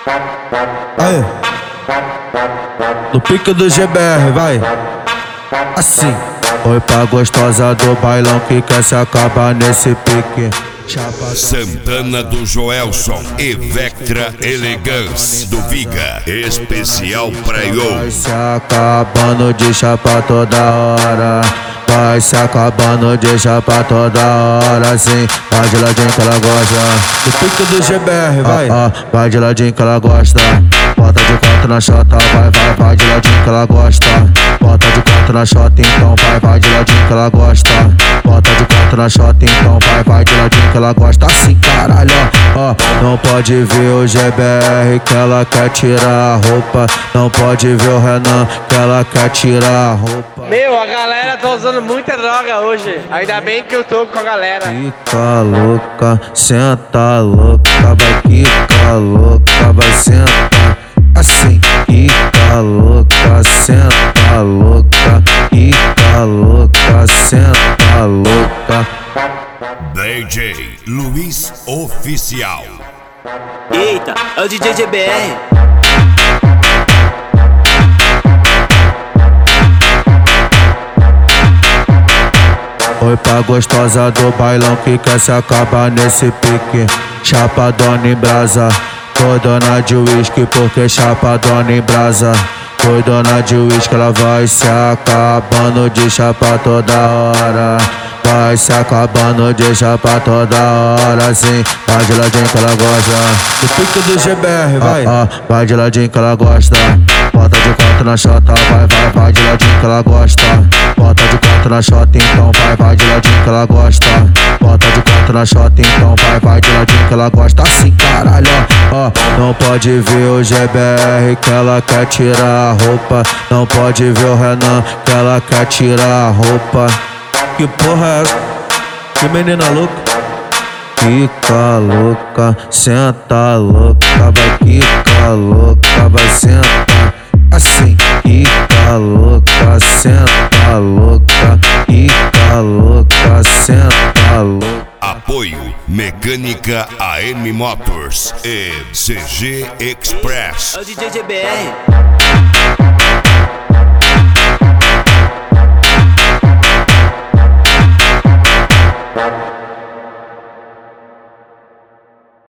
Aí, no pique do GBR, vai. Assim. Oi pra gostosa do bailão que quer se acabar nesse pique. Santana do Joelson e Vectra Elegance do Viga, especial pra eu. Vai se acabando de chapa toda hora. Vai se acabando de chapa toda hora. Sim, vai de ladinho que ela gosta. Do pique do GBR, vai. Vai de ladinho que ela gosta. Bota de quatro na chota, vai de ladinho que ela gosta. Bota de quatro na chota, então vai de ladinho que ela gosta. Bota de quatro na chota, então vai de ladinho que ela gosta. Assim, caralho, ó. Não pode ver o GBR que ela quer tirar a roupa. Não pode ver o Renan que ela quer tirar a roupa. Meu, a galera tá usando muita droga hoje. Ainda bem que eu tô com a galera. Fica louca, senta louca, vai ficar louca, vai sentar. Assim, fica louca, senta louca, fica louca, senta louca. DJ Luiz Oficial. Eita, é o DJ GBR. Oi pra gostosa do bailão que quer se acabar nesse pique. Chapadona em brasa, foi dona de uísque porque chapadona em brasa. Foi dona de uísque, ela vai se acabando de chapa toda hora. Vai se acabando de chapa toda hora. Sim, vai de ladinho que ela gosta. Do pique do GBR, vai. Vai de ladinho que ela gosta. Bota de quatro na chota, vai de ladinho que ela gosta. Bota de quatro na chota, então vai de ladinho que ela gosta. Bota de quatro na chota, então vai de ladinho que ela gosta. Assim, caralho, ó. Não pode ver o GBR que ela quer tirar a roupa. Não pode ver o Renan que ela quer tirar a roupa. Que porra é essa? Que menina louca. Fica louca, senta louca, vai ficar louca, vai sentar. Assim, fica louca, senta louca, fica louca, senta louca. Apoio Mecânica AM Motors e CG Express. É o DJ GBR.